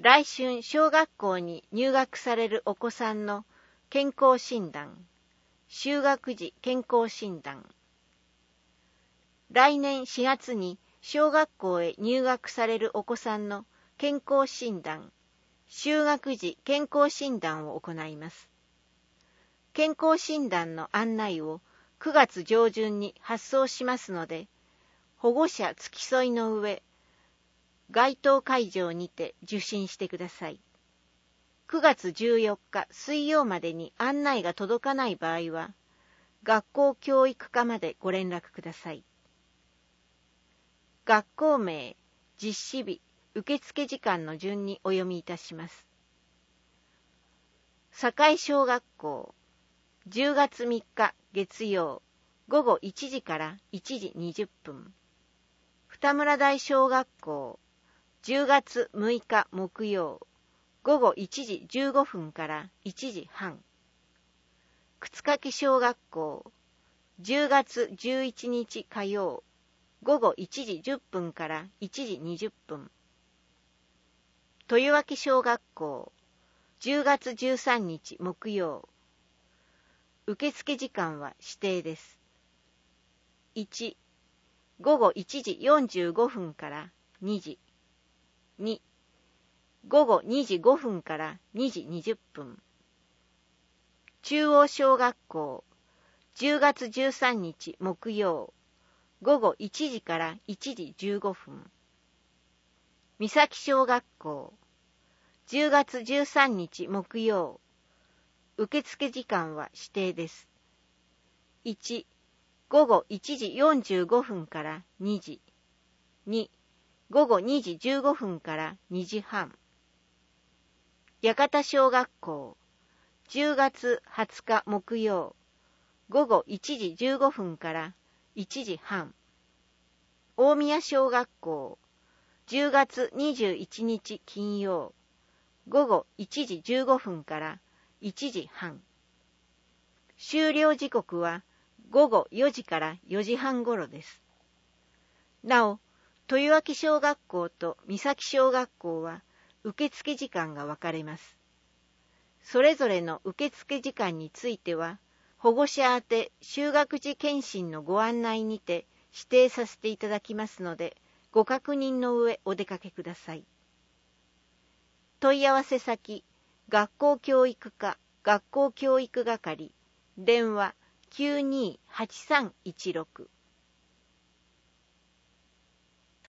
来春小学校に入学されるお子さんの健康診断、就学時健康診断。来年4月に小学校へ入学されるお子さんの健康診断、就学時健康診断を行います。健康診断の案内を9月上旬に発送しますので、保護者付き添いの上、該当会場にて受診してください。9月14日水曜までに案内が届かない場合は、学校教育課までご連絡ください。学校名、実施日、受付時間の順にお読みいたします。堺小学校、10月3日月曜、午後1時から1時20分。二村台小学校、10月6日木曜、午後1時15分から1時半。沓掛小学校、10月11日火曜、午後1時10分から1時20分。豊脇小学校、10月13日木曜。受付時間は指定です。1、午後1時45分から2時。2、午後2時5分から2時20分。中央小学校、10月13日木曜、午後1時から1時15分。三崎小学校、10月13日木曜、受付時間は指定です。1、午後1時45分から2時。2、午後2時15分から2時半。八幡小学校、10月20日木曜、午後1時15分から1時半。大宮小学校、10月21日金曜、午後1時15分から1時半。終了時刻は午後4時から4時半頃です。なお、豊脇小学校と三崎小学校は受付時間が分かれます。それぞれの受付時間については、保護者宛て就学時検診のご案内にて指定させていただきますので、ご確認の上お出かけください。問い合わせ先、学校教育課、学校教育係、電話 928316